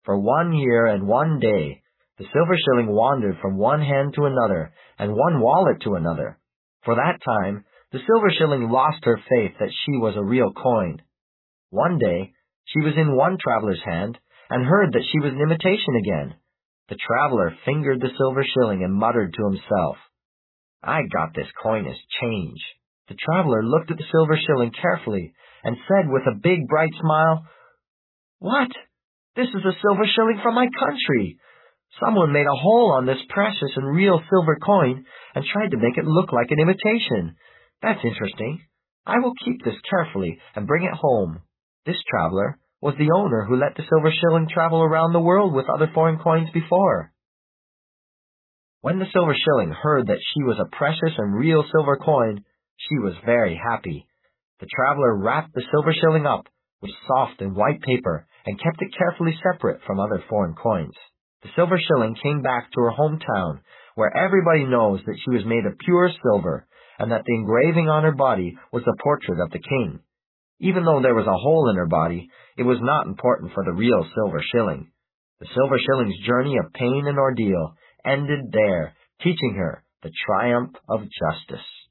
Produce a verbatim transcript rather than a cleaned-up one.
For one year and one day, the silver shilling wandered from one hand to another, and one wallet to another. For that time, the silver shilling lost her faith that she was a real coin. One day, she was in one traveler's hand, and heard that she was an imitation again. The traveler fingered the silver shilling and muttered to himself, "I got this coin as change." The traveler looked at the silver shilling carefully, and said with a big bright smile, "What? This is a silver shilling from my country. Someone made a hole on this precious and real silver coin, and tried to make it look like an imitation. That's interesting. I will keep this carefully and bring it home." This traveler was the owner who let the silver shilling travel around the world with other foreign coins before. When the silver shilling heard that she was a precious and real silver coin, she was very happy. The traveler wrapped the silver shilling up with soft and white paper and kept it carefully separate from other foreign coins. The silver shilling came back to her hometown, where everybody knows that she was made of pure silver, and that the engraving on her body was the portrait of the king. Even though there was a hole in her body, it was not important for the real silver shilling. The silver shilling's journey of pain and ordeal ended there, teaching her the triumph of justice.